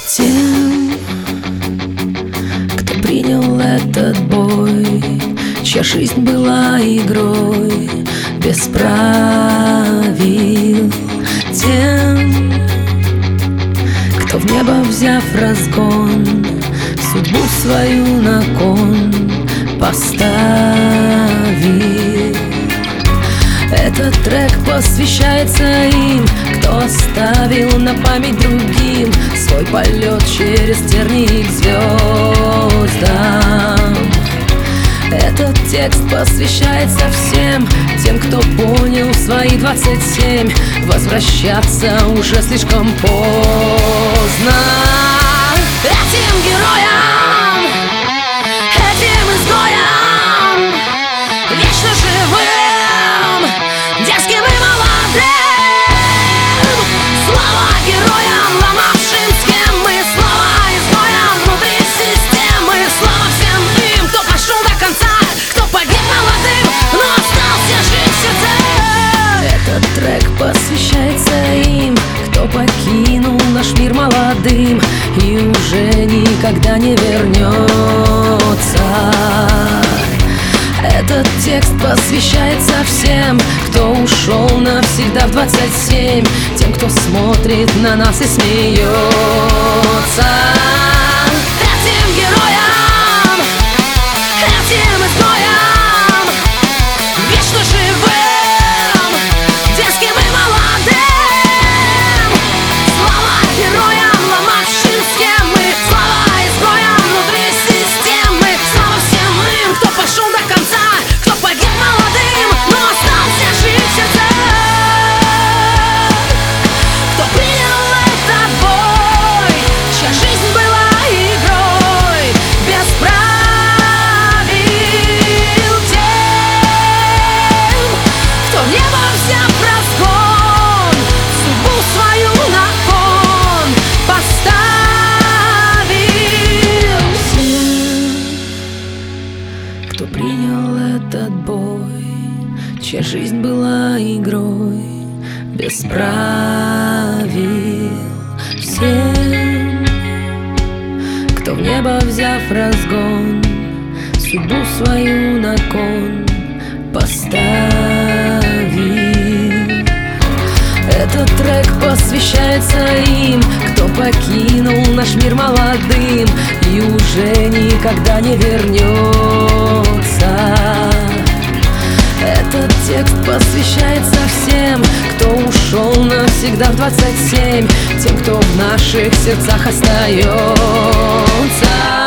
Тем, кто принял этот бой, чья жизнь была игрой без правил. Тем, кто в небо взяв разгон, судьбу свою на кон поставил. Этот трек посвящается им, кто оставил на память другим свой полет через тернии к звездам. Этот текст посвящается всем тем, кто понял в свои 27 возвращаться уже слишком поздно. Этим героям, этим изгоям, вечно живым, дерзким и молодым, слава героям, ломавшим схемы, слава изгоям внутри системы, слава всем им, кто пошел до конца, кто погиб молодым, но остался жить в сердце. Этот трек посвящается им, кто покинул наш мир молодым и уже никогда не вернется. Этот текст посвящается всем, кто ушел навсегда в 27, тем, кто смотрит на нас и смеется. Этим героям, этим изгоям, вечно живым, дерзким и молодым, слава героям, ломавшим схемы, слава изгоям внутри системы, слава всем им, кто пошел до конца, кто погиб молодым, но остался жить в сердце, кто принял этот бой, чья жизнь была игрой без правил. Тем, кто в небо взяв разгон, судьбу свою на кон поставил. Тем, кто принял этот бой, чья жизнь была игрой без правил. Всем, кто в небо взяв разгон, судьбу свою на кон поставил. Этот трек посвящается им, кто покинул наш мир молодым и уже никогда не вернется. Этот текст посвящается всем, кто ушел навсегда в 27, тем, кто в наших сердцах остается.